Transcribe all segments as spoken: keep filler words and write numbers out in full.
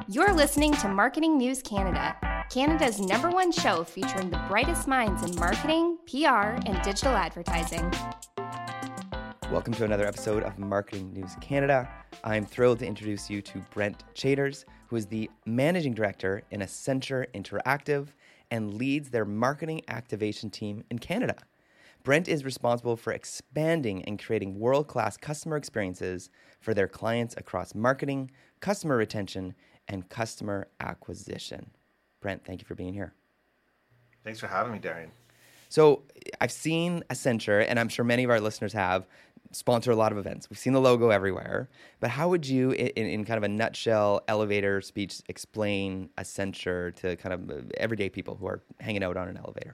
You're listening to Marketing News Canada, Canada's number one show featuring the brightest minds in marketing, P R, and digital advertising. Welcome to another episode of Marketing News Canada. I'm thrilled to introduce you to Brent Chaytors, who is the Managing Director in Accenture Interactive and leads their marketing activation team in Canada. Brent is responsible for expanding and creating world-class customer experiences for their clients across marketing, customer retention, and customer acquisition. Brent, thank you for being here. Thanks for having me, Darian. So I've seen Accenture, and I'm sure many of our listeners have, sponsor a lot of events. We've seen the logo everywhere. But how would you, in, in kind of a nutshell, elevator speech, explain Accenture to kind of everyday people who are hanging out on an elevator?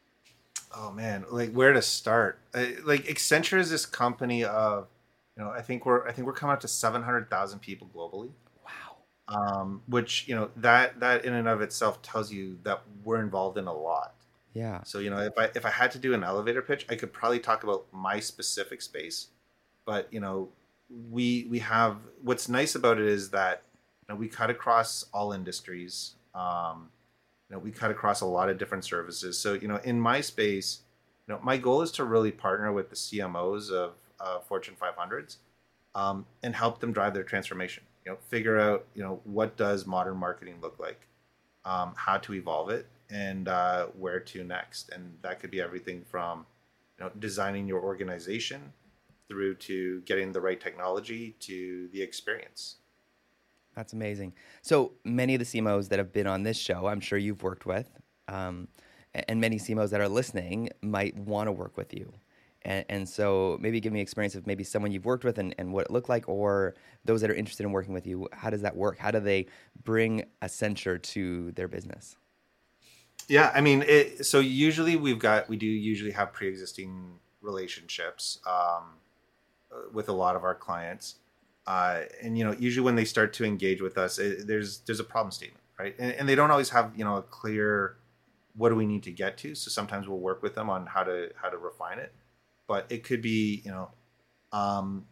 Oh man, like where to start? Uh, like Accenture is this company of, you know, I think we're I think we're coming up to seven hundred thousand people globally. Wow. Um, which, you know, that that in and of itself tells you that we're involved in a lot. Yeah. So, you know, if I if I had to do an elevator pitch, I could probably talk about my specific space. But, you know, we we have what's nice about it is that, you know, we cut across all industries. Um, you know, we cut across a lot of different services. So, you know, in my space, you know, my goal is to really partner with the C M Os of uh, Fortune five hundreds um, and help them drive their transformation. You know, figure out, you know, what does modern marketing look like, um, how to evolve it, and uh, where to next. And that could be everything from, you know, designing your organization through to getting the right technology to the experience. That's amazing. So many of the C M Os that have been on this show, I'm sure you've worked with, um, and many C M Os that are listening might want to work with you. And, and so maybe give me experience of maybe someone you've worked with and, and what it looked like, or those that are interested in working with you. How does that work? How do they bring Accenture to their business? Yeah, I mean, it, so usually we've got, we do usually have pre-existing relationships um, with a lot of our clients. Uh, and, you know, usually when they start to engage with us, it, there's there's a problem statement, right? And, and they don't always have, you know, a clear, what do we need to get to? So sometimes we'll work with them on how to how to refine it. But it could be, you know, um,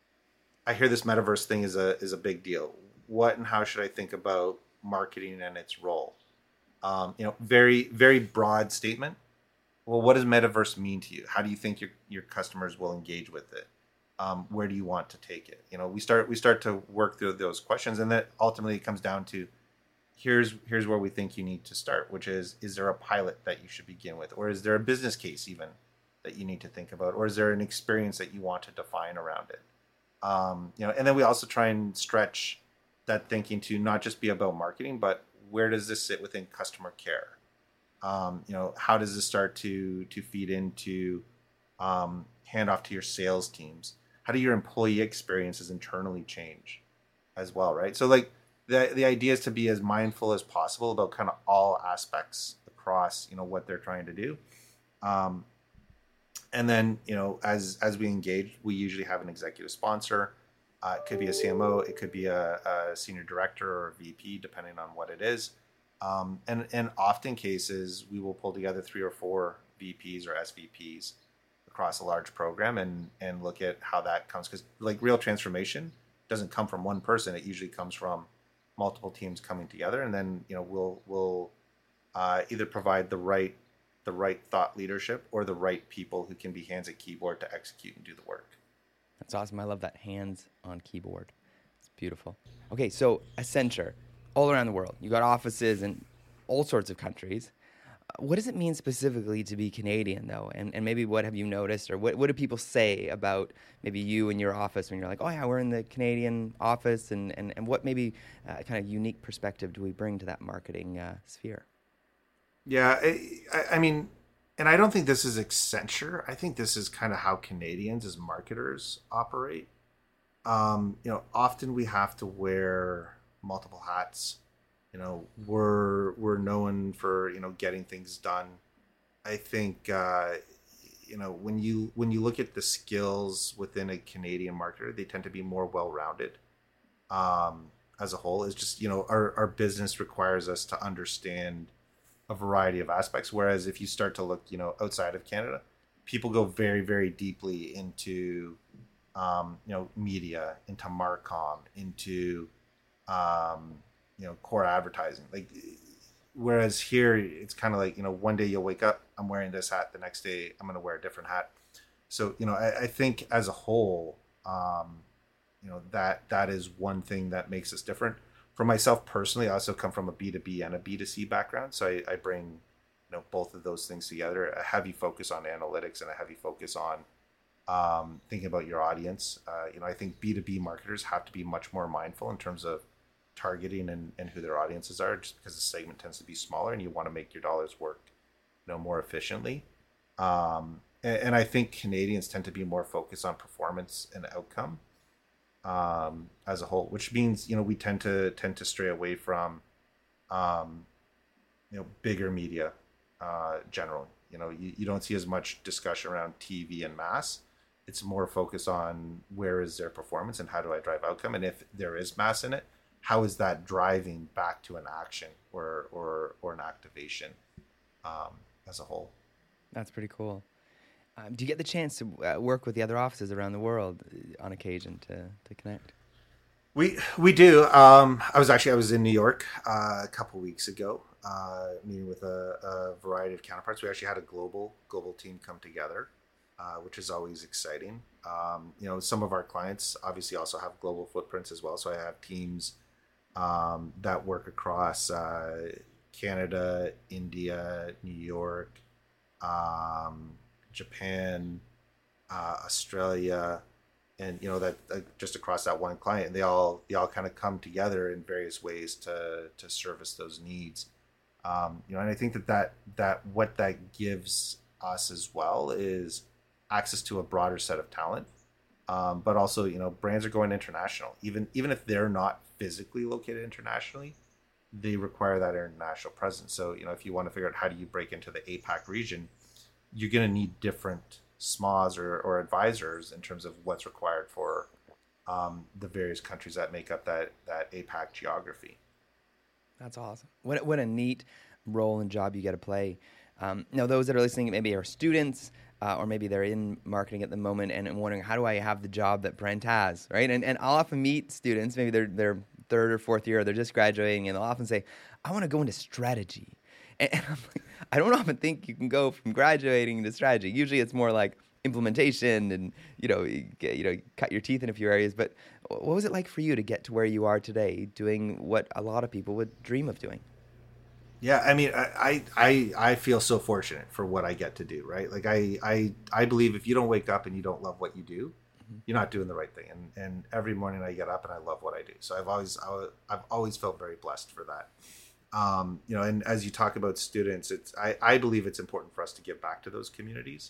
I hear this metaverse thing is a is a big deal. What and how should I think about marketing and its role? Um, you know, very, very broad statement. Well, what does metaverse mean to you? How do you think your, your customers will engage with it? Um, where do you want to take it? You know, we start we start to work through those questions, and that ultimately comes down to here's here's where we think you need to start, which is is there a pilot that you should begin with, or is there a business case even that you need to think about, or is there an experience that you want to define around it? Um, you know, and then we also try and stretch that thinking to not just be about marketing, but where does this sit within customer care? Um, you know, how does this start to to feed into um, hand off to your sales teams? How do your employee experiences internally change as well, right? So like the the idea is to be as mindful as possible about kind of all aspects across, you know, what they're trying to do. Um, and then, you know, as as we engage, we usually have an executive sponsor. Uh, it could be a C M O, it could be a, a senior director or a V P, depending on what it is. Um, and and often cases, we will pull together three or four V Ps or S V Ps across a large program and and look at how that comes, because like real transformation doesn't come from one person. It usually comes from multiple teams coming together, and then, you know, we'll we'll uh, either provide the right the right thought leadership or the right people who can be hands at keyboard to execute and do the work. That's awesome. I love that hands on keyboard. It's beautiful. Okay, so Accenture, all around the world. You got offices in all sorts of countries. What does it mean specifically to be Canadian, though? And and maybe what have you noticed, or what, what do people say about maybe you and your office when you're like, oh, yeah, we're in the Canadian office, and, and, and what maybe uh, kind of unique perspective do we bring to that marketing uh, sphere? Yeah, I, I mean, and I don't think this is Accenture. I think this is kind of how Canadians as marketers operate. Um, you know, often we have to wear multiple hats. You know, we're we're known for, you know, getting things done. I think uh, you know, when you when you look at the skills within a Canadian marketer, they tend to be more well-rounded um, as a whole. It's just, you know, our our business requires us to understand a variety of aspects. Whereas if you start to look, you know, outside of Canada, people go very very deeply into um, you know, media, into Marcom, into um, you know, core advertising. Like, whereas here it's kind of like, you know, one day you'll wake up, I'm wearing this hat. The next day I'm going to wear a different hat. So, you know, I, I think as a whole, um, you know, that that is one thing that makes us different. For myself personally, I also come from a B two B and a B two C background. So I, I bring, you know, both of those things together, a heavy focus on analytics and a heavy focus on um, thinking about your audience. Uh, you know, I think B two B marketers have to be much more mindful in terms of targeting and, and who their audiences are, just because the segment tends to be smaller and you want to make your dollars work, you know, more efficiently. Um, and, and I think Canadians tend to be more focused on performance and outcome um, as a whole, which means, you know, we tend to tend to stray away from, um, you know, bigger media uh, generally. You know, you, you don't see as much discussion around T V and mass. It's more focused on where is their performance and how do I drive outcome? And if there is mass in it, how is that driving back to an action or or or an activation um, as a whole? That's pretty cool. Um, do you get the chance to uh, work with the other offices around the world on occasion to to connect? We we do. Um, I was actually I was in New York uh, a couple weeks ago, uh, meeting with a, a variety of counterparts. We actually had a global global team come together, uh, which is always exciting. Um, you know, some of our clients obviously also have global footprints as well. So I have teams um, that work across uh, Canada, India, New York, um, Japan, uh, Australia. And, you know, that uh, just across that one client, and they all they all kind of come together in various ways to to service those needs. Um, you know, and I think that, that that what that gives us as well is access to a broader set of talent. Um, but also, you know, brands are going international. Even even if they're not physically located internationally, they require that international presence. So, you know, if you want to figure out how do you break into the APAC region, you're going to need different S M Os or, or advisors in terms of what's required for um, the various countries that make up that that APAC geography. That's awesome. What what a neat role and job you get to play. Um, now, those that are listening maybe are students, uh, or maybe they're in marketing at the moment and wondering, how do I have the job that Brent has, right? And and I'll often meet students, maybe they're they're third or fourth year, or they're just graduating, and they'll often say, I want to go into strategy. And, and I'm like, I don't often think you can go from graduating to strategy. Usually it's more like implementation and, you know, you, get, you know, cut your teeth in a few areas. But what was it like for you to get to where you are today, doing what a lot of people would dream of doing? Yeah, I mean, I, I I feel so fortunate for what I get to do, right? Like I I, I believe if you don't wake up and you don't love what you do, mm-hmm. you're not doing the right thing. And and every morning I get up and I love what I do. So I've always I, I've always felt very blessed for that. Um, you know, and as you talk about students, it's I, I believe it's important for us to give back to those communities.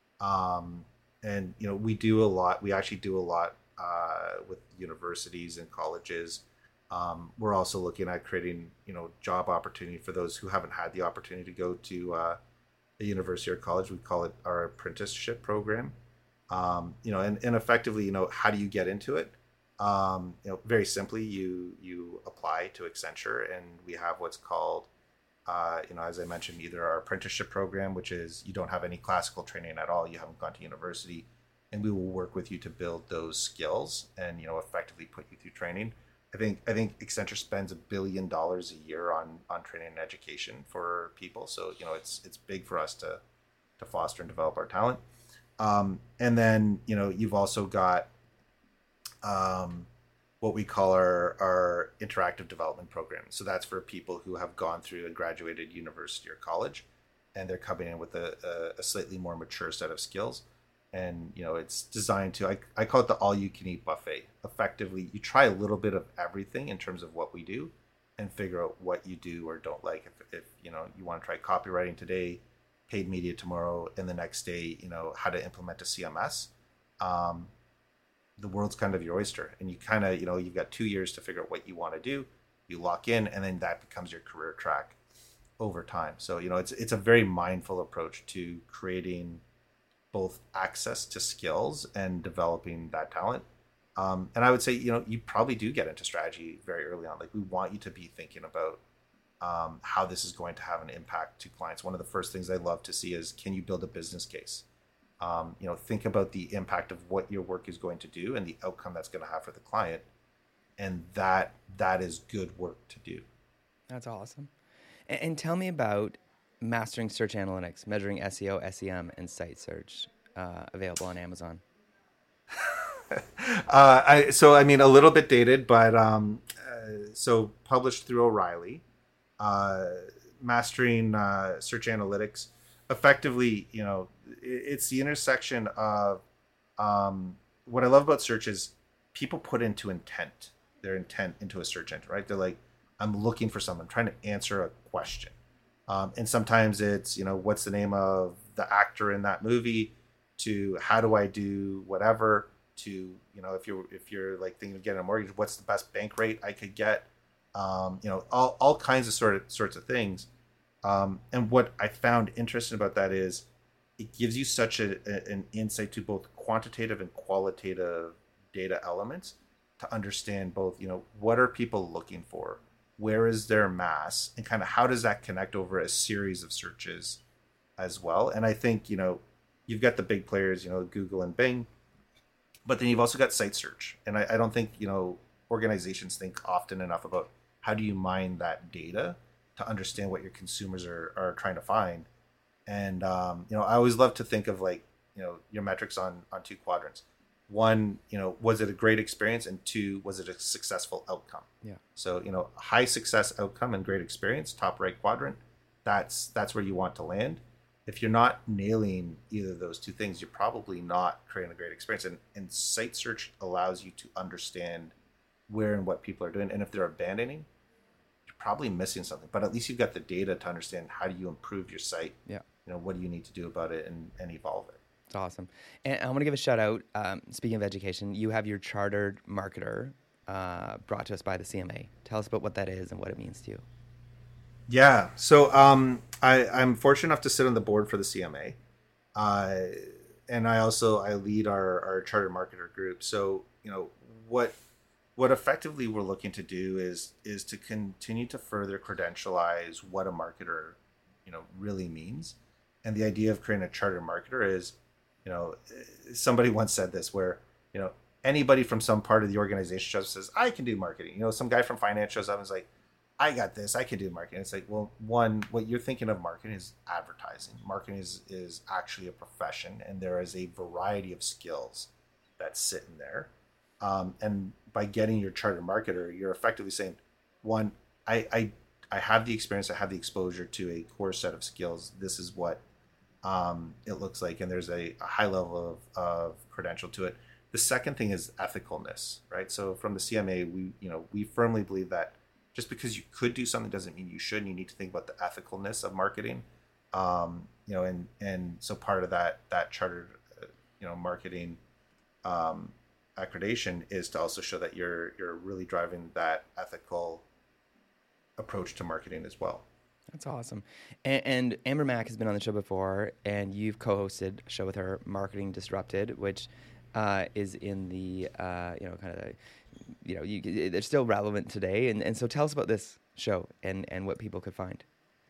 Um, and you know, we do a lot. We actually do a lot uh, with universities and colleges. Um, we're also looking at creating, you know, job opportunity for those who haven't had the opportunity to go to uh, a university or college. We call it our apprenticeship program. Um, you know, and, and effectively, you know, how do you get into it? Um, you know, very simply, you you apply to Accenture, and we have what's called, uh, you know, as I mentioned, either our apprenticeship program, which is you don't have any classical training at all, you haven't gone to university, and we will work with you to build those skills and, you know, effectively put you through training. I think I think Accenture spends a billion dollars a year on on training and education for people, so you know it's it's big for us to to foster and develop our talent. Um, and then, you know, you've also got Um, what we call our, our interactive development program. So that's for people who have gone through a graduated university or college, and they're coming in with a, a, a slightly more mature set of skills. And, you know, it's designed to, I, I call it the all you can eat buffet. Effectively, you try a little bit of everything in terms of what we do and figure out what you do or don't like. If, if you know, you want to try copywriting today, paid media tomorrow, and the next day, you know, how to implement a C M S. Um, the world's kind of your oyster, and you kind of, you know, you've got two years to figure out what you want to do. You lock in, and then that becomes your career track over time. So, you know, it's it's a very mindful approach to creating both access to skills and developing that talent. Um, and I would say, you know, you probably do get into strategy very early on. Like, we want you to be thinking about um, how this is going to have an impact to clients. One of the first things I love to see is, can you build a business case? Um, you know, think about the impact of what your work is going to do and the outcome that's going to have for the client. and that that is good work to do. That's awesome. And, and tell me about mastering search analytics, measuring S E O, S E M, and site search, uh, available on Amazon. uh, I, so I mean, a little bit dated, but um, uh, so published through O'Reilly, uh, mastering uh, search analytics. Effectively, you know, it, it's the intersection of um, what I love about search is people put into intent, their intent into a search engine, right? They're like, I'm looking for someone, I'm trying to answer a question. Um, and sometimes it's, you know, what's the name of the actor in that movie, to how do I do whatever, to, you know, if you're, if you're like thinking of getting a mortgage, what's the best bank rate I could get? Um, you know, all, all kinds of sort of sorts of things. Um, and what I found interesting about that is it gives you such a, a, an insight to both quantitative and qualitative data elements to understand both, you know, what are people looking for? Where is their mass, and kind of how does that connect over a series of searches as well? And I think, you know, you've got the big players, you know, Google and Bing, but then you've also got site search. And I, I don't think, you know, organizations think often enough about how do you mine that data to understand what your consumers are, are trying to find. And, um, you know, I always love to think of like, you know, your metrics on, on two quadrants. One, you know, was it a great experience? And two, was it a successful outcome? Yeah. So, you know, high success outcome and great experience, top right quadrant, that's that's where you want to land. If you're not nailing either of those two things, you're probably not creating a great experience. And, and site search allows you to understand where and what people are doing. And if they're abandoning, you're probably missing something. But at least you've got the data to understand how do you improve your site? Yeah. You know, what do you need to do about it and, and evolve it? It's awesome. And I want to give a shout out. Um, speaking of education, you have your chartered marketer uh, brought to us by the C M A. Tell us about what that is and what it means to you. Yeah. So um, I, I'm fortunate enough to sit on the board for the C M A. Uh, and I also, I lead our, our chartered marketer group. So, you know, what what effectively we're looking to do is is to continue to further credentialize what a marketer, you know, really means. And the idea of creating a chartered marketer is, you know, somebody once said this where, you know, anybody from some part of the organization shows up and says, I can do marketing. You know, some guy from finance shows up and is like, I got this, I can do marketing. It's like, well, one, what you're thinking of marketing is advertising. Marketing is, is actually a profession, and there is a variety of skills that sit in there. Um, and by getting your chartered marketer, you're effectively saying, one, I, I, I have the experience, I have the exposure to a core set of skills. This is what um, it looks like, and there's a, a high level of, of credential to it. The second thing is ethicalness, right? So from the C M A, we, you know, we firmly believe that just because you could do something doesn't mean you should. You need to think about the ethicalness of marketing, um, you know, and and so part of that that chartered, uh, you know, marketing um, accreditation is to also show that you're you're really driving that ethical approach to marketing as well. That's awesome. And, and Amber Mack has been on the show before, and you've co-hosted a show with her, Marketing Disrupted, which uh, is in the uh, you know kind of. You know, you, they're still relevant today. And, and so tell us about this show and, and what people could find.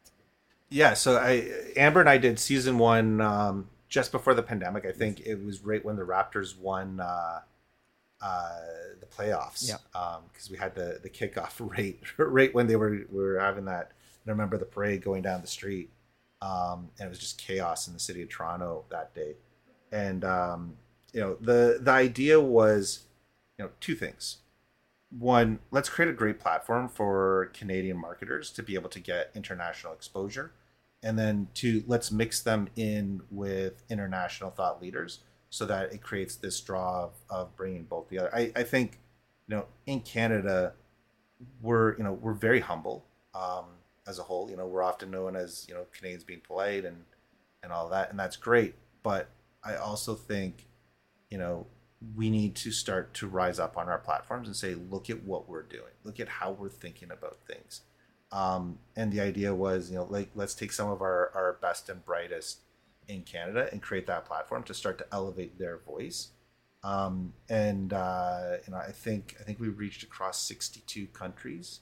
Yeah, so I Amber and I did season one um, just before the pandemic. I think it was right when the Raptors won uh, uh, the playoffs. Yeah. Because um, we had the, the kickoff right, right when they were, we were having that. And I remember the parade going down the street. Um, and it was just chaos in the city of Toronto that day. And, um, you know, the the idea was, you know, two things. One, let's create a great platform for Canadian marketers to be able to get international exposure. And then two, let's mix them in with international thought leaders so that it creates this draw of, of bringing both together. I, I think, you know, in Canada, we're, you know, we're very humble um, as a whole. You know, we're often known as, you know, Canadians being polite and, and all that, and that's great. But I also think, you know, we need to start to rise up on our platforms and say, look at what we're doing. Look at how we're thinking about things. Um, and the idea was, you know, like, let's take some of our, our best and brightest in Canada and create that platform to start to elevate their voice. Um, and, uh, you know, I think, I think we reached across sixty-two countries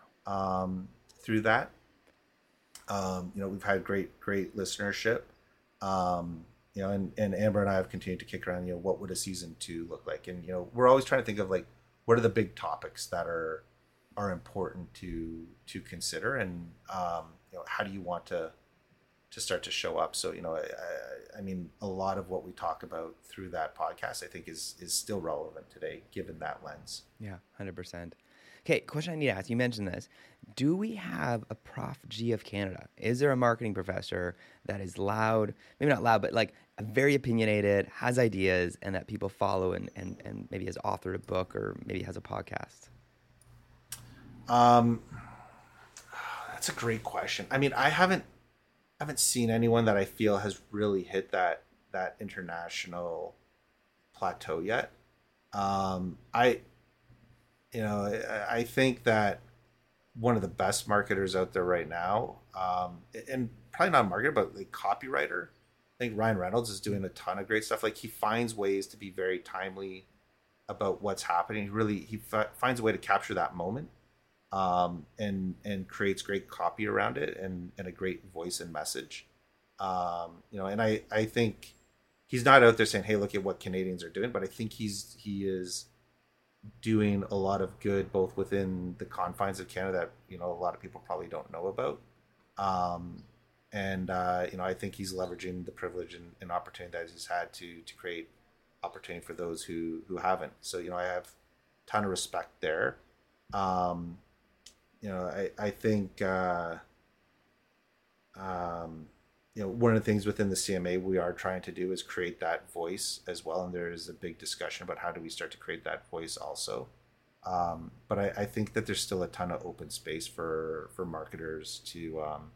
um, through that. Um, you know, we've had great, great listenership. Um, You know, and, and Amber and I have continued to kick around, you know, what would a season two look like? And, you know, we're always trying to think of like, what are the big topics that are are important to to consider, and um, you know, how do you want to to start to show up? So, you know, I, I mean, a lot of what we talk about through that podcast, I think, is is still relevant today, given that lens. Yeah, one hundred percent. Okay, question I need to ask. You mentioned this. Do we have a Prof G of Canada? Is there a marketing professor that is loud, maybe not loud, but like very opinionated, has ideas, and that people follow, and, and, and maybe has authored a book or maybe has a podcast? Um, that's a great question. I mean, I haven't haven't seen anyone that I feel has really hit that that international plateau yet. Um, I, you know, I, I think that one of the best marketers out there right now, um, and probably not a marketer, but like copywriter. I think Ryan Reynolds is doing a ton of great stuff. Like, he finds ways to be very timely about what's happening. He really, he fi- finds a way to capture that moment, um, and and creates great copy around it, and, and a great voice and message. Um, you know, and I, I think he's not out there saying, "Hey, look at what Canadians are doing," but I think he's he is doing a lot of good, both within the confines of Canada that, you know, a lot of people probably don't know about. Um, and, uh, you know, I think he's leveraging the privilege and, and opportunity that he's had to, to create opportunity for those who, who haven't. So, you know, I have a ton of respect there. Um, you know, I, I think, uh, um, you know, one of the things within the C M A we are trying to do is create that voice as well. And there is a big discussion about how do we start to create that voice also. Um, but I, I think that there's still a ton of open space for, for marketers to, um,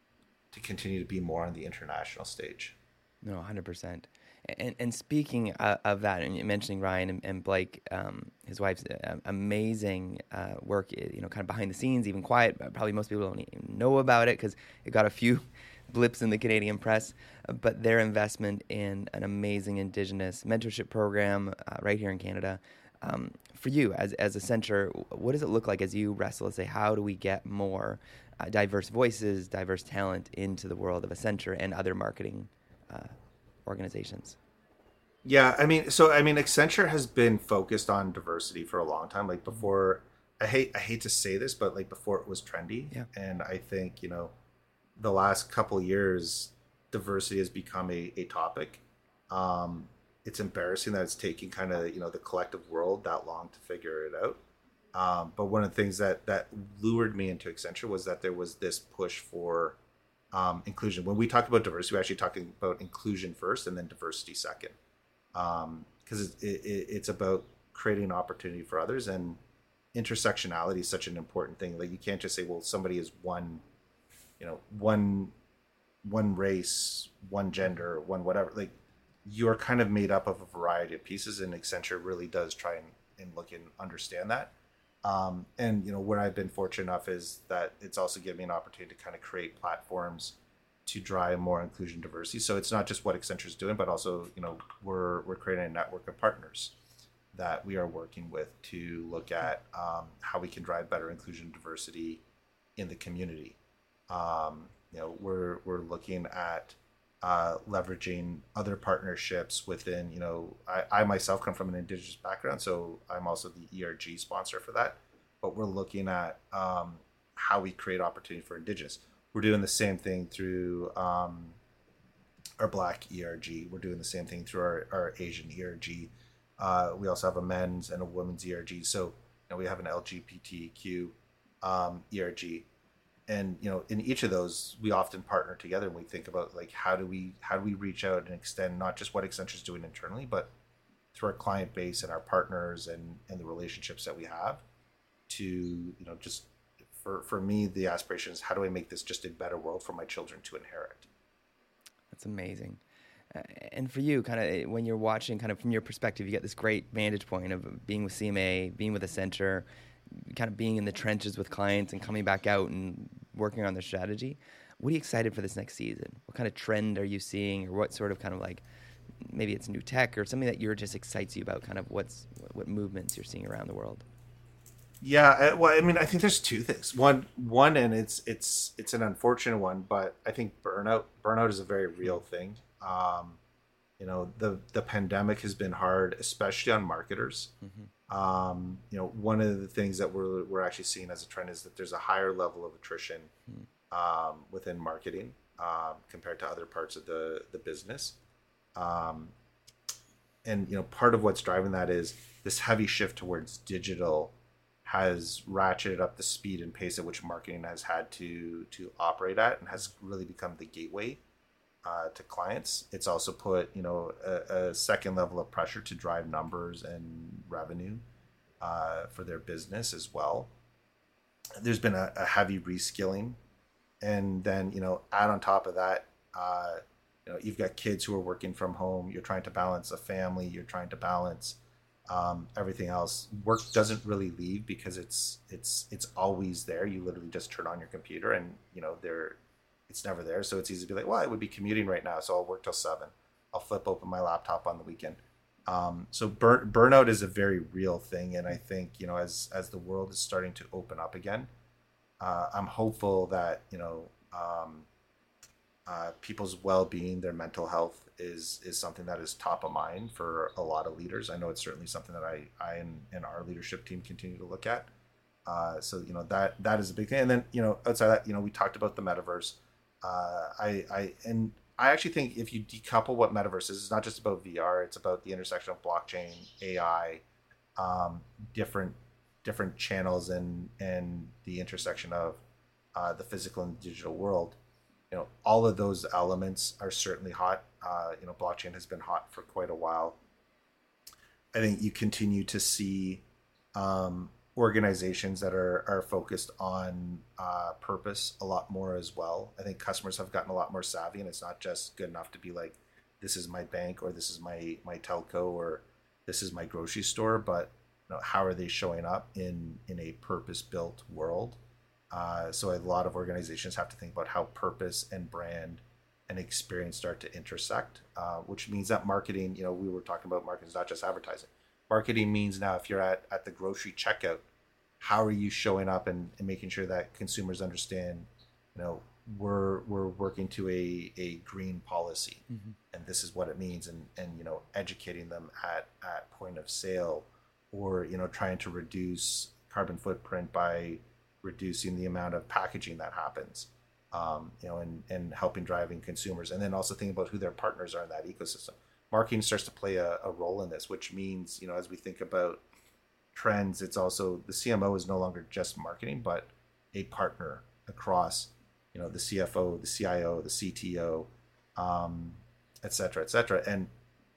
to continue to be more on the international stage. No, one hundred percent. And, and speaking uh, of that, and mentioning Ryan and, and Blake, um, his wife's uh, amazing uh, work, you know, kind of behind the scenes, even quiet. Probably most people don't even know about it because it got a few blips in the Canadian press. But their investment in an amazing Indigenous mentorship program uh, right here in Canada. Um, for you, as as Accenture, what does it look like as you wrestle and say, how do we get more uh, diverse voices, diverse talent into the world of Accenture and other marketing uh, organizations? Yeah, I mean, so I mean, Accenture has been focused on diversity for a long time. Like before, I hate I hate to say this, but like before it was trendy. Yeah. And I think, you know, the last couple of years, diversity has become a, a topic. Um, it's embarrassing that it's taking kind of, you know, the collective world that long to figure it out. Um, but one of the things that that lured me into Accenture was that there was this push for um, inclusion. When we talk about diversity, we're actually talking about inclusion first and then diversity second. Um, because it, it, it's about creating opportunity for others, and intersectionality is such an important thing. Like, you can't just say, well, somebody is one, you know, one, one race, one gender, one whatever. Like, you're kind of made up of a variety of pieces, and Accenture really does try and, and look and understand that. Um, and, you know, where I've been fortunate enough is that it's also given me an opportunity to kind of create platforms to drive more inclusion, diversity. So it's not just what Accenture is doing, but also, you know, we're we're creating a network of partners that we are working with to look at um, how we can drive better inclusion, diversity in the community. Um, you know, we're we're looking at uh, leveraging other partnerships within. You know, I, I myself come from an Indigenous background, so I'm also the E R G sponsor for that. But we're looking at um, how we create opportunity for Indigenous. We're doing the same thing through um, our Black E R G. We're doing the same thing through our, our Asian E R G. Uh, we also have a men's and a women's E R G. So, you know, we have an L G B T Q um, E R G. And, you know, in each of those, we often partner together, and we think about, like, how do we how do we reach out and extend not just what Accenture is doing internally, but through our client base and our partners and, and the relationships that we have to, you know, just For, for me, the aspiration is, how do I make this just a better world for my children to inherit? That's amazing. Uh, and for you, kind of when you're watching, kind of from your perspective, you get this great vantage point of being with C M A, being with Accenture, kind of being in the trenches with clients and coming back out and working on their strategy. What are you excited for this next season? What kind of trend are you seeing, or what sort of kind of like, maybe it's new tech or something that you're just excites you about, kind of what's what movements you're seeing around the world? Yeah, well, I mean, I think there's two things. One, one, and it's it's it's an unfortunate one, but I think burnout burnout is a very real thing. Um, you know, the the pandemic has been hard, especially on marketers. Mm-hmm. Um, you know, one of the things that we're we're actually seeing as a trend is that there's a higher level of attrition um, within marketing um, compared to other parts of the the business. Um, and you know, part of what's driving that is this heavy shift towards digital has ratcheted up the speed and pace at which marketing has had to to operate at, and has really become the gateway uh, to clients. It's also put you know a, a second level of pressure to drive numbers and revenue uh, for their business as well. There's been a, a heavy reskilling, and then you know add on top of that, uh, you know you've got kids who are working from home. You're trying to balance a family. You're trying to balance Um, everything else. Work doesn't really leave because it's it's it's always there. You literally just turn on your computer and you know there it's never there. So it's easy to be like, well, I would be commuting right now, so I'll work till seven. I'll flip open my laptop on the weekend. Um, so burn, burnout is a very real thing, and I think you know as as the world is starting to open up again, uh, I'm hopeful that you know um, uh, people's well-being, their mental health is is something that is top of mind for a lot of leaders. I know it's certainly something that I, I and, and our leadership team continue to look at. Uh, so, you know, that that is a big thing. And then, you know, outside that, you know, we talked about the metaverse. Uh, I, I and I actually think if you decouple what metaverse is, it's not just about V R, it's about the intersection of blockchain, A I, um, different different channels and and the intersection of uh, the physical and digital world. You know, all of those elements are certainly hot. Uh, you know, blockchain has been hot for quite a while. I think you continue to see um, organizations that are are focused on uh, purpose a lot more as well. I think customers have gotten a lot more savvy, and it's not just good enough to be like, this is my bank, or this is my my telco, or this is my grocery store, but you know, how are they showing up in in a purpose-built world? Uh, so a lot of organizations have to think about how purpose and brand and experience start to intersect, uh, which means that marketing, you know, we were talking about marketing is not just advertising. Marketing means now if you're at, at the grocery checkout, how are you showing up and, and making sure that consumers understand, you know, we're we're working to a, a green policy, mm-hmm. and this is what it means, and, and you know, educating them at, at point of sale, or, you know, trying to reduce carbon footprint by reducing the amount of packaging that happens, um, you know, and, and helping driving consumers. And then also thinking about who their partners are in that ecosystem. Marketing starts to play a, a role in this, which means, you know, as we think about trends, it's also the C M O is no longer just marketing, but a partner across, you know, the C F O, the C I O, the C T O, um, et cetera, et cetera. And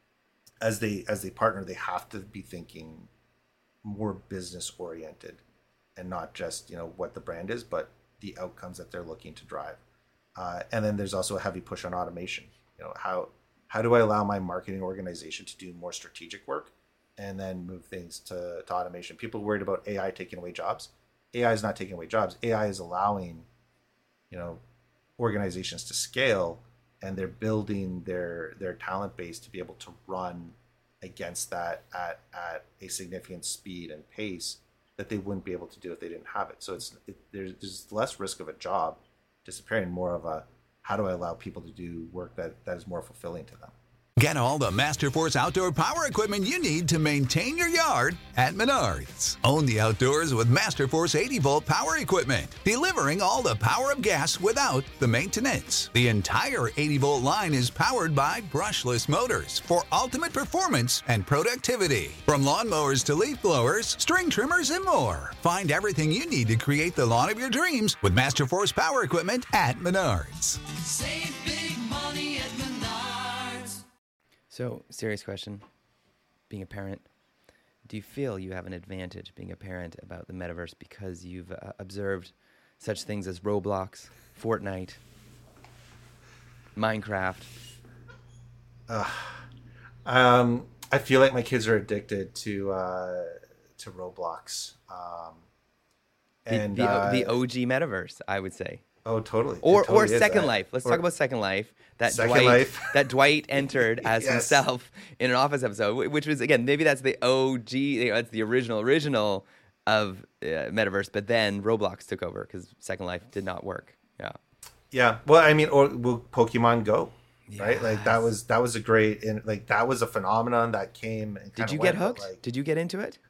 as they, as they partner, they have to be thinking more business oriented, and not just, you know, what the brand is, but the outcomes that they're looking to drive. Uh, and then there's also a heavy push on automation. You know, how how do I allow my marketing organization to do more strategic work and then move things to, to automation? People are worried about A I taking away jobs. A I is not taking away jobs. A I is allowing, you know, organizations to scale, and they're building their their talent base to be able to run against that at, at a significant speed and pace that they wouldn't be able to do if they didn't have it. So it's it, there's, there's less risk of a job disappearing, more of a, how do I allow people to do work that, that is more fulfilling to them? Get all the Masterforce outdoor power equipment you need to maintain your yard at Menards. Own the outdoors with Masterforce eighty volt power equipment, delivering all the power of gas without the maintenance. The entire eighty volt line is powered by brushless motors for ultimate performance and productivity. From lawnmowers to leaf blowers, string trimmers, and more. Find everything you need to create the lawn of your dreams with Masterforce power equipment at Menards. Save big money at Menards. So, serious question. Being a parent, do you feel you have an advantage being a parent about the metaverse because you've uh, observed such things as Roblox, Fortnite, Minecraft? Uh, um, I feel like my kids are addicted to uh, to Roblox. Um, and the, the, uh, the O G metaverse, I would say. Oh, totally. Or It totally or is. Second I- Life. Let's or- talk about Second Life. That Second Dwight Life. that Dwight entered as Yes. himself in an Office episode, wh- which was again maybe that's the O G, you know, that's the original original of uh, metaverse. But then Roblox took over because Second Life did not work. Yeah. Yeah. Well, I mean, or well, Pokemon Go, right? Like that Yes. was that was a great, and like that was a phenomenon that came. And Did kinda you went, get but, hooked? like, Did you get into it?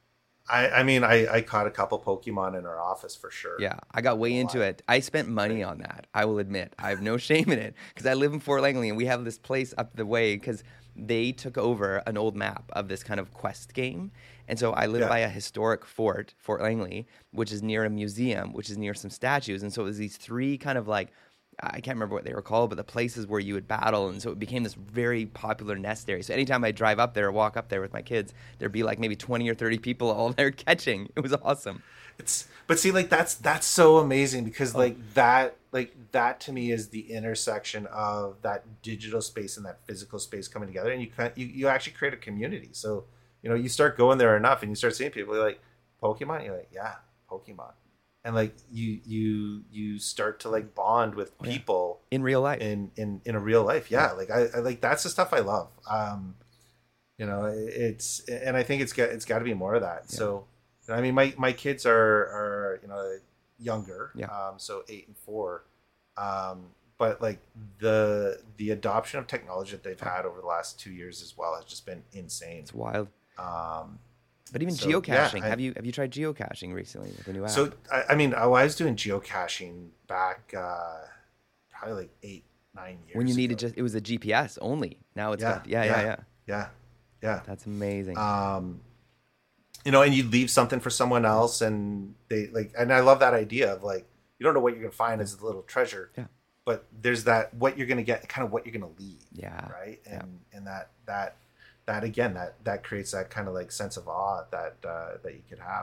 I, I mean, I, I caught a couple Pokemon in our office for sure. Yeah, I got way A into lot. it. I spent money on that. I will admit. I have no shame in it because I live in Fort Langley and we have this place up the way because they took over an old map of this kind of quest game. And so I live Yeah. by a historic fort, Fort Langley, which is near a museum, which is near some statues. And so it was these three kind of like, I can't remember what they were called, but the places where you would battle. And so it became this very popular nest area. So anytime I drive up there or walk up there with my kids, there'd be like maybe twenty or thirty people all there catching. It was awesome. It's but see, like that's that's so amazing because Oh. like that like that to me is the intersection of that digital space and that physical space coming together, and you can you, you actually create a community. So you know you start going there enough, and you start seeing people you're like Pokemon. You're like, yeah, Pokemon, and like you you you start to like bond with Oh, yeah. people In real life. in in in a real life. Yeah, like I, I like that's the stuff I love. Um, you know, it's and I think it's got it's got to be more of that. Yeah. So, I mean, my my kids are are you know younger, Yeah. um, so eight and four, um, but like the the adoption of technology that they've had over the last two years as well has just been insane. It's wild. Um, But even So, yeah, geocaching, I- have you have you tried geocaching recently with the new app? so I, I mean, I was doing geocaching back uh, probably like eight nine years when you needed ago. just it was a G P S only. Now it's Yeah, got yeah, yeah, yeah. yeah. yeah yeah. That's amazing. um you know and you leave something for someone else and they like and I love that idea of like you don't know what you're gonna find as a little treasure, Yeah. but there's that what you're gonna get, kind of what you're gonna leave, Yeah, right? yeah. And and that that that again that that creates that kind of like sense of awe that uh that you could have.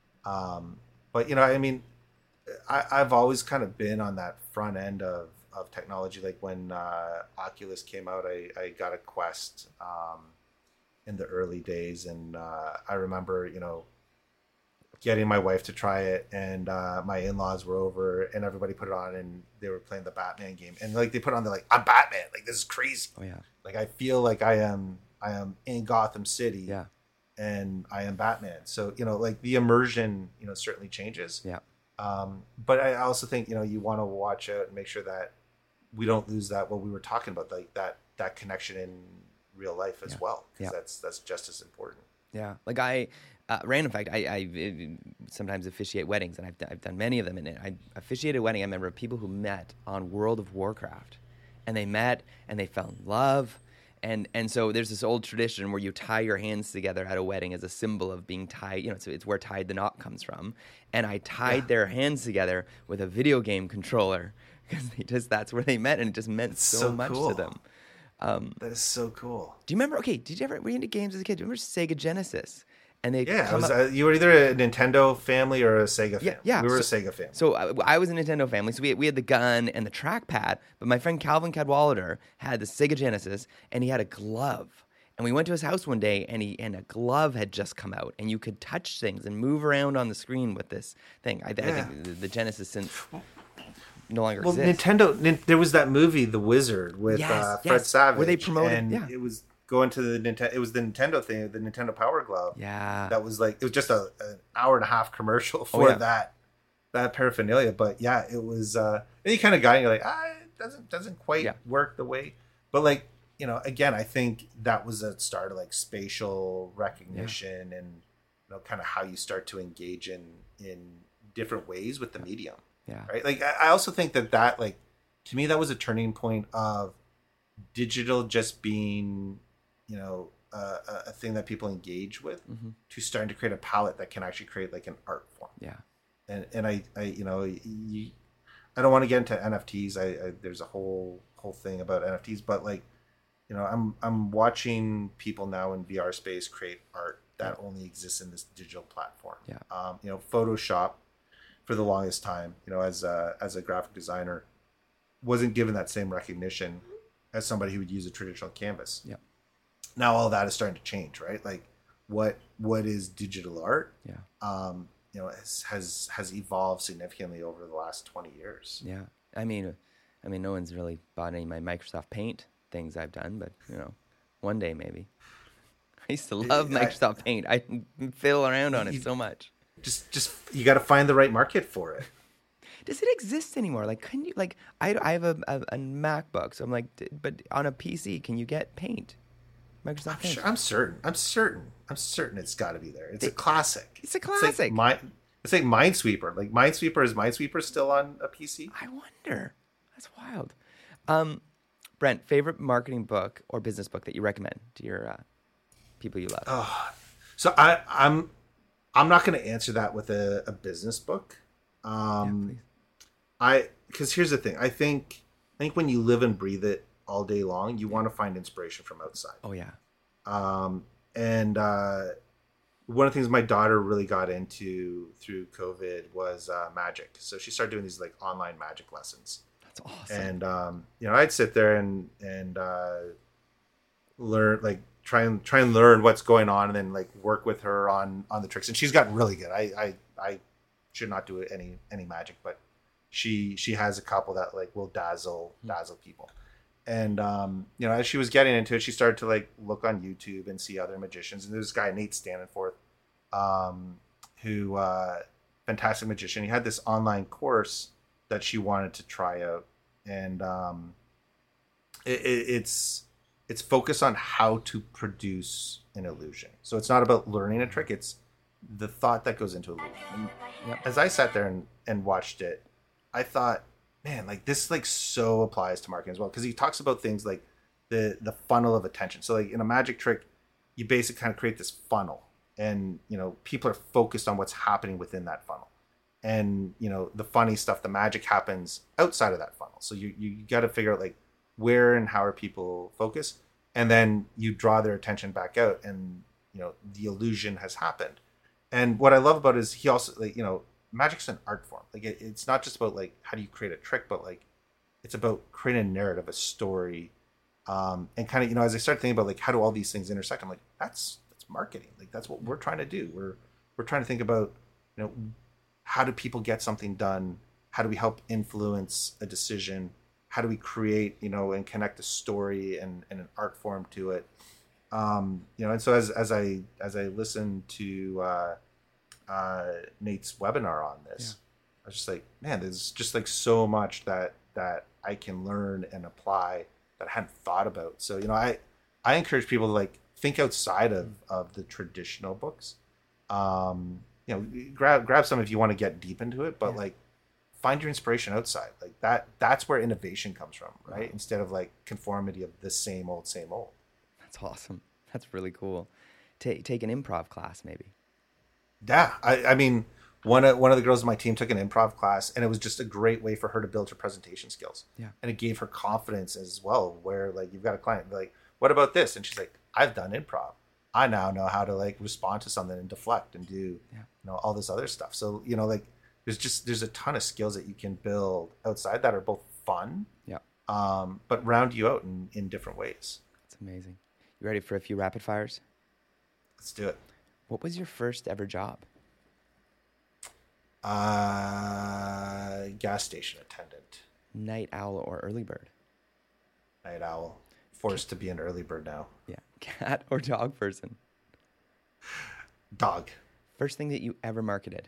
Um but you know I mean I, I've always kind of been on that front end of of technology. Like when uh Oculus came out, I I got a Quest um in the early days, and uh, I remember, you know, getting my wife to try it, and uh, my in-laws were over, and everybody put it on, and they were playing the Batman game, and like they put on, they're like, "I'm Batman! Like this is crazy! Oh yeah, Like I feel like I am, I am in Gotham City, yeah, and I am Batman." So you know, like the immersion, you know, certainly changes. yeah, Um, but I also think you know you want to watch out and make sure that we don't lose that what we were talking about, like that that connection in real life as Yeah. well, because Yeah. that's that's just as important. yeah. Like I, uh, random fact, I, I uh, sometimes officiate weddings, and I've done, I've done many of them. And I officiated a wedding. I remember people who met on World of Warcraft, and they met and they fell in love. And and so there's this old tradition where you tie your hands together at a wedding as a symbol of being tied. You know, it's, it's where tied the knot comes from. And I tied Yeah. their hands together with a video game controller because they just that's where they met, and it just meant so, so much cool. to them. Um, That is so cool. do you remember? Okay, did you ever were you into games as a kid? Do you remember Sega Genesis? And they Yeah, it come was, up- uh, you were either a Nintendo family or a Sega family. Yeah, yeah. We were So- a Sega family. So uh, I was a Nintendo family, so we had, we had the gun and the trackpad. But my friend Calvin Cadwallader had the Sega Genesis, and he had a glove. And we went to his house one day, and he and a glove had just come out, and you could touch things and move around on the screen with this thing. I, I Yeah. think the, the Genesis since no longer Well, exists. Nintendo. Nin, there was that movie, The Wizard, with Yes, uh, Fred yes, Savage, where they promoted- and yeah. it was going to the Nintendo. It was the Nintendo thing, the Nintendo Power Glove. Yeah. that was like it was just a an hour and a half commercial for Oh, yeah. that that paraphernalia. But yeah, it was. Uh, and you kind of got it, you're like, ah, it doesn't doesn't quite Yeah. work the way. But like you know, again, I think that was a start of like spatial recognition and you know, kind of how you start to engage in in different ways with the medium. yeah. Right. Like I I also think that that like to me that was a turning point of digital just being you know uh, a, a thing that people engage with hmm to starting to create a palette that can actually create like an art form. Yeah. And and I, I you know you, I don't want to get into N F Ts. I, I there's a whole whole thing about N F Ts, but like you know I'm I'm watching people now in V R space create art that only exists in this digital platform. Yeah. Um, you know Photoshop for the longest time, you know as a as a graphic designer, wasn't given that same recognition as somebody who would use a traditional canvas. Yeah. Now all that is starting to change, right? Like what what is digital art? Yeah. Um, you know, has, has has evolved significantly over the last twenty years. Yeah. I mean, I mean, no one's really bought any of my Microsoft Paint things I've done, but you know, one day maybe. I used to love I- Microsoft Paint. I fiddle around on You- it so much. Just just you got to find the right market for it. Does it exist anymore? Like, can you like? I, I have a, a, a MacBook, so I'm like, d- but on a P C, can you get Paint? Microsoft I'm, Paint. sure, I'm certain. I'm certain. I'm certain it's got to be there. It's a classic. It's a It's like, classic. my, it's like Minesweeper. Like Minesweeper is Minesweeper still on a P C? I wonder. That's wild. Um, Brent, favorite marketing book or business book that you recommend to your uh, people you love? Oh, so I, I'm I'm not going to answer that with a, a business book. Um, please. I because here's the thing. I think I think when you live and breathe it all day long, you want to find inspiration from outside. Oh yeah. Um, and uh, one of the things my daughter really got into through COVID was uh, magic. So she started doing these like online magic lessons. That's awesome. And um, you know, I'd sit there and and uh, learn, like try and try and learn what's going on, and then like work with her on on the tricks. And she's gotten really good. I I, I should not do any any magic, but she she has a couple that like will dazzle dazzle people. And um, you know, as she was getting into it, she started to like look on YouTube and see other magicians. And there's this guy Nate Standenforth, um, who uh, fantastic magician. He had this online course that she wanted to try out, and um, it, it, it's it's focused on how to produce an illusion. So it's not about learning a trick; it's the thought that goes into illusion. And Yep. as I sat there and, and watched it, I thought, man, like this like so applies to marketing as well, because he talks about things like the the funnel of attention. So like in a magic trick, you basically kind of create this funnel, and you know people are focused on what's happening within that funnel. And you know the funny stuff, the magic happens outside of that funnel. So you you got to figure out like where and how are people focused, and then you draw their attention back out, and you know the illusion has happened. And what I love about it is he also like you know magic's an art form. Like it, it's not just about like how do you create a trick, but like it's about creating a narrative, a story, um, and kind of you know as I started thinking about like how do all these things intersect, I'm like that's that's marketing. Like that's what we're trying to do. We're we're trying to think about you know. How do people get something done? How do we help influence a decision? How do we create, you know, and connect a story and, and an art form to it? Um, you know, and so as as I as I listened to uh, uh, Nate's webinar on this, yeah. I was just like, man, there's just like so much that that I can learn and apply that I hadn't thought about. So you know, I I encourage people to like think outside of of the traditional books. Um, you know, grab grab some if you want to get deep into it, but yeah. like find your inspiration outside. Like that that's where innovation comes from, right? right? Instead of like conformity of the same old, same old. That's awesome. That's really cool. Take take an improv class, maybe. Yeah, I, I mean, one of one of the girls on my team took an improv class, and it was just a great way for her to build her presentation skills. Yeah, and it gave her confidence as well. Where like you've got a client like, what about this? And she's like, I've done improv. I now know how to like respond to something and deflect and do yeah. you know all this other stuff. So you know like there's just there's a ton of skills that you can build outside that are both fun, yeah, um, but round you out in, in different ways. That's amazing. You ready for a few rapid fires? Let's do it. What was your first ever job? Uh, gas station attendant. Night owl or early bird? Night owl. Forced to be an early bird now. Yeah. Cat or dog person? Dog. First thing that you ever marketed?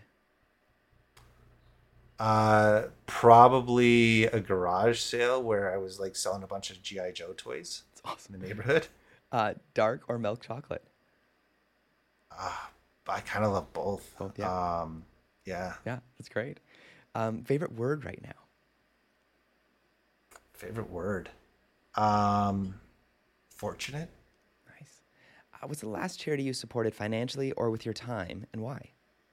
Uh, probably a garage sale where I was like selling a bunch of G I Joe toys. That's awesome. In the neighborhood. Uh, dark or milk chocolate? Uh, I kind of love both. Both, yeah. Um, yeah. Yeah, that's great. Um, favorite word right now? Favorite word? Um, fortunate. Nice. Uh, what's the last charity you supported financially or with your time, and why?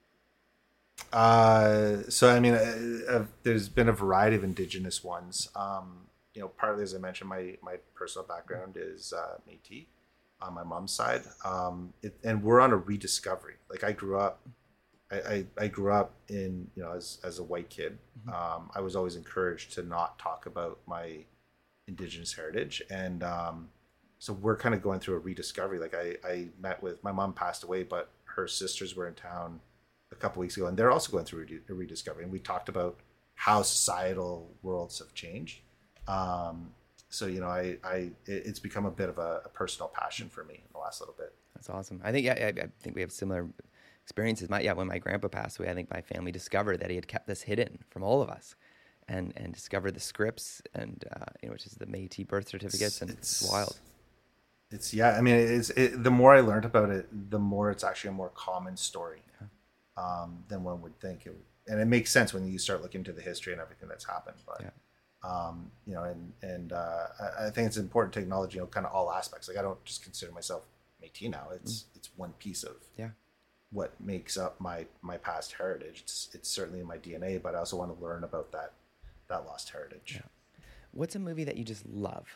Uh, so I mean, uh, uh, there's been a variety of Indigenous ones. Um, you know, partly as I mentioned, my my personal background is uh, Métis on my mom's side, um, it, and we're on a rediscovery. Like I grew up, I, I, I grew up in you know as as a white kid. Mm-hmm. Um, I was always encouraged to not talk about my Indigenous heritage, and um, so we're kind of going through a rediscovery. Like I, I met with my mom passed away, but her sisters were in town a couple weeks ago, and they're also going through a rediscovery. And we talked about how societal worlds have changed. Um, so you know, I, I it, it's become a bit of a, a personal passion for me in the last little bit. That's awesome. I think yeah, I, I think we have similar experiences. My yeah, when my grandpa passed away, I think my family discovered that he had kept this hidden from all of us. And, and discovered the scripts and uh, you know, which is the Métis birth certificates, and it's, it's wild. It's yeah. I mean, it's it, the more I learned about it, the more it's actually a more common story um, than one would think. It, and it makes sense when you start looking into the history and everything that's happened. But Yeah. um, you know, and and uh, I, I think it's important to acknowledge, you know, kind of all aspects. Like I don't just consider myself Métis now. It's it's one piece of Yeah. what makes up my my past heritage. It's it's certainly in my D N A, but I also want to learn about that that lost heritage. Yeah. What's a movie that you just love?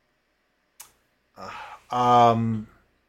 Um,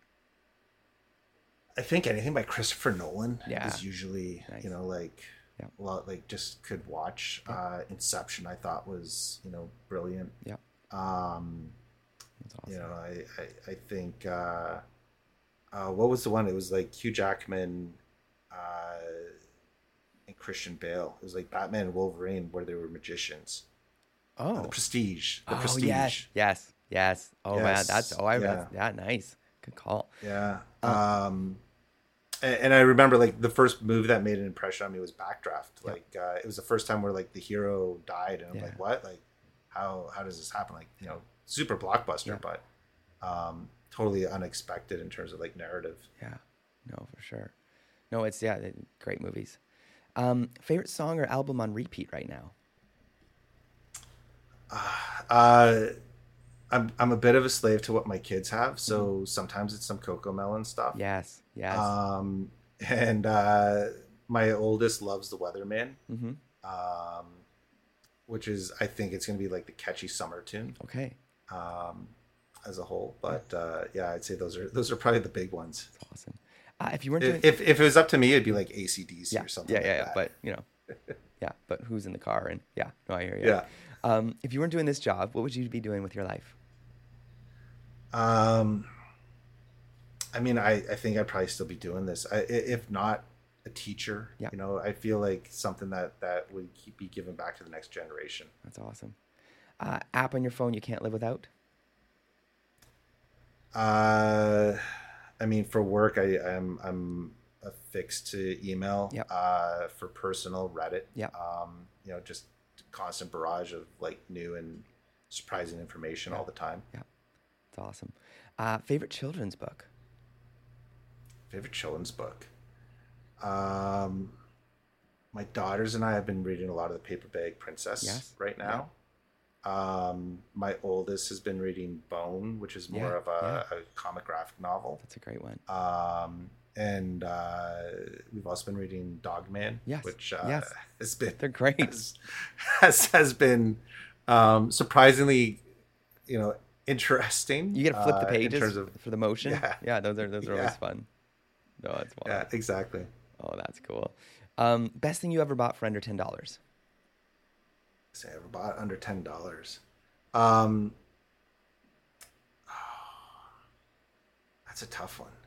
I think anything by Christopher Nolan Yeah. is usually, Nice. you know, like Yeah. a lot, like just could watch. Uh, Inception, I thought was, you know, brilliant. Yeah. Um, That's awesome. you know, I, I, I think, uh, uh, what was the one? It was like Hugh Jackman, uh, and Christian Bale. It was like Batman and Wolverine where they were magicians. Oh. The Prestige. The oh, Prestige. yes. Yes. Yes. Oh, man. Yes. That's, oh, I, Yeah. that's, yeah, nice. Good call. Yeah. Uh, Um, and, and I remember like the first movie that made an impression on me was Backdraft. Yeah. Like uh, it was the first time where like the hero died, and I'm Yeah. like, what? Like, how how does this happen? Like, you know, super blockbuster, Yeah. but um, totally unexpected in terms of like narrative. Yeah. No, for sure. No, it's, yeah, they- great movies. Um, favorite song or album on repeat right now? Uh, I'm I'm a bit of a slave to what my kids have, so Mm-hmm. sometimes it's some Coco Melon stuff. Yes. Yes. Um, and uh, my oldest loves the Weatherman. mm-hmm. Um, which is, I think it's going to be like the catchy summer tune Okay. um, as a whole. But uh, yeah, I'd say those are those are probably the big ones. That's awesome. Uh, if you weren't doing, If, if if it was up to me, it'd be like A C D C yeah, or something. yeah, like yeah, yeah. that. But you know, yeah. But who's in the car? And yeah, no, I hear you. Yeah. Um, if you weren't doing this job, what would you be doing with your life? Um, I mean, I, I think I'd probably still be doing this. I, i- if not a teacher, Yeah. you know, I feel like something that, that would keep, be given back to the next generation. That's awesome. Uh, app on your phone you can't live without? Uh, I mean, for work, I, I'm, I'm affixed to email. Yep. Uh, for personal, Reddit. Yep. Um, you know, just constant barrage of like new and surprising information all the time. Yeah. That's awesome. Uh, favorite children's book? Favorite children's book. Um, my daughters and I have been reading a lot of the Paper Bag Princess Yes. right now. Um, my oldest has been reading Bone, which is more Yeah, of a, a comic graphic novel. That's a great one. Um, and uh, we've also been reading Dogman, Yes, which uh, yes. has been They're great. has, has, has been um, surprisingly, you know, interesting. You get to flip the uh, in pages terms of for the motion. Yeah. Yeah, those are those are always Yeah. fun. No, that's yeah, wild. exactly. Oh, that's cool. Um, best thing you ever bought for under ten dollars? Say I ever bought under ten dollars. Um, that's a tough one.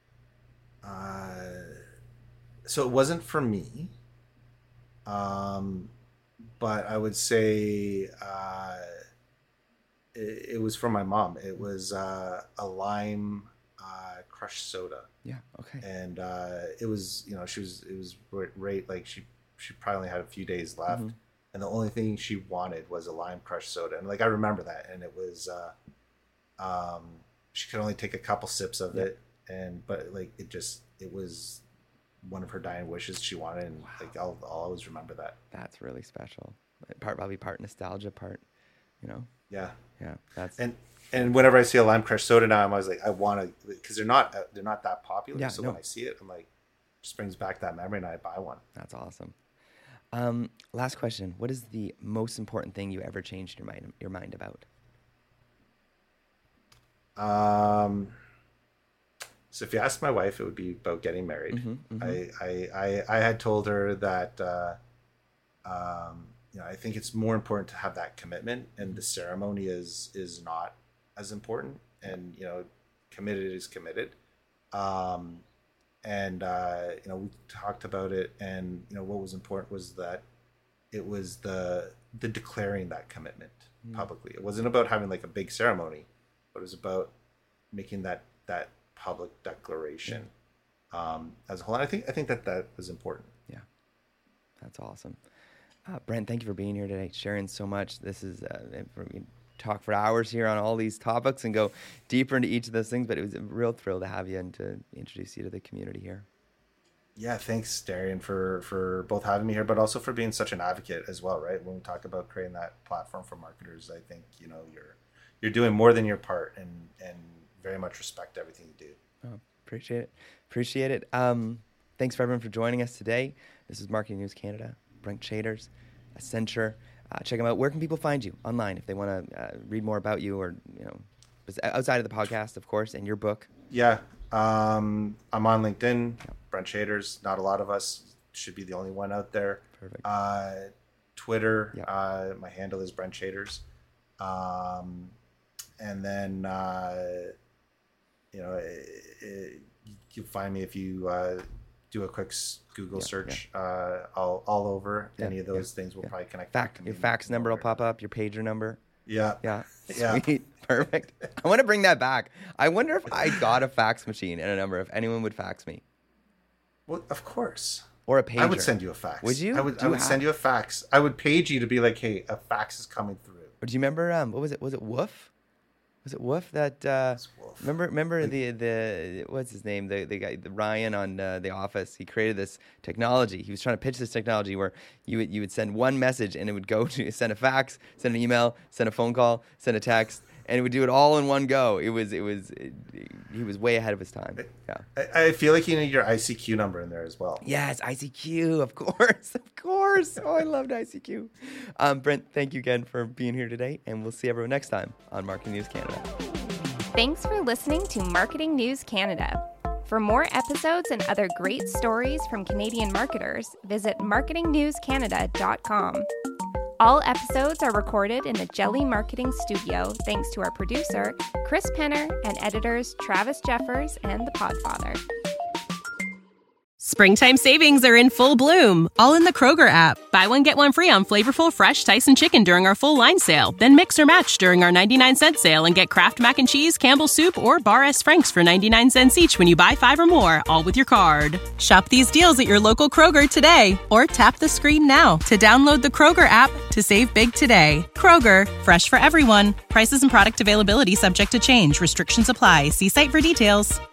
Uh, so it wasn't for me. Um, but I would say uh, it, it was for my mom. It was uh, a lime uh, crushed soda. Yeah. Okay. And uh, it was, you know, she was, it was right, like she, she probably only had a few days left, Mhm. and the only thing she wanted was a lime crushed soda, and like I remember that, and it was, uh, um, she could only take a couple sips of Yeah. it, and but like it just, it was one of her dying wishes she wanted, and like I'll, I'll always remember that. That's really special. Part probably part nostalgia, part, you know. Yeah, Yeah. That's and and whenever I see a lime crushed soda now, I'm always like, I want to, because they're not, uh, they're not that popular. Yeah, so no. when I see it, I'm like, just brings back that memory, and I buy one. that's awesome. Um, last question: what is the most important thing you ever changed your mind your mind about? Um, so if you ask my wife, it would be about getting married. Mhm, mhm. I, I, I, I had told her that, uh, um, you know, I think it's more important to have that commitment, and the ceremony is, is not as important, and, you know, committed is committed. Um, and, uh, you know, we talked about it, and, you know, what was important was that it was the, the declaring that commitment publicly. It wasn't about having like a big ceremony, but it was about making that that public declaration um, as a whole. And I think I think that that was important. Yeah, that's awesome. Uh, Brent, thank you for being here today, sharing so much. This is uh, for me, talk for hours here on all these topics and go deeper into each of those things. But it was a real thrill to have you and to introduce you to the community here. Yeah, thanks, Darian, for, for both having me here, but also for being such an advocate as well, right? When we talk about creating that platform for marketers, I think, you know, you're you're doing more than your part, and, and very much respect everything you do. Oh, appreciate it. Appreciate it. Um, thanks for everyone for joining us today. This is Marketing News Canada, Brent Chaders, Accenture. Uh, check them out. Where can people find you online if they want to uh, read more about you, or, you know, outside of the podcast, of course, and your book? Yeah, um, I'm on LinkedIn. Brent Chaders. Not a lot of us. Should be the only one out there. Perfect. Uh, Twitter. Yeah. Uh, my handle is Brent Chaders. Um, and then uh, you know it, it, you find me if you uh, do a quick Google yeah, search. Yeah. Uh, all all over. Yeah, Any of those yeah, things will yeah. probably connect. Fact, to your me fax number will more. pop up. Your pager number. Yeah. Yeah. Yeah. Sweet. Perfect. I want to bring that back. I wonder if I got a fax machine and a number, if anyone would fax me. Well, of course. Or a pager. I would send you a fax. Would you? I would. Do I you would have- send you a fax. I would page you to be like, "Hey, a fax is coming through." Or do you remember, um, what was it? Was it Woof? Was it Woof that, uh, It's Wolf. remember, remember the, the, what's his name? The, the guy, the Ryan on uh, The Office. He created this technology. He was trying to pitch this technology where you would, you would send one message and it would go to, send a fax, send an email, send a phone call, send a text, and it would do it all in one go. It was, it was, it, he was way ahead of his time. Yeah. I, I feel like you need your I C Q number in there as well. Yes, I C Q, of course, of course. Oh, I loved I C Q. Um, Brent, thank you again for being here today, and we'll see everyone next time on Marketing News Canada. Thanks for listening to Marketing News Canada. For more episodes and other great stories from Canadian marketers, visit marketing news canada dot com. All episodes are recorded in the Jelly Marketing Studio thanks to our producer, Chris Penner, and editors Travis Jeffers and The Podfather. Springtime savings are in full bloom, all in the Kroger app. Buy one, get one free on flavorful, fresh Tyson chicken during our full line sale. Then mix or match during our ninety-nine cent sale and get Kraft Mac and Cheese, Campbell's Soup, or Bar S. Frank's for ninety-nine cents each when you buy five or more, all with your card. Shop these deals at your local Kroger today, or tap the screen now to download the Kroger app to save big today. Kroger, fresh for everyone. Prices and product availability subject to change. Restrictions apply. See site for details.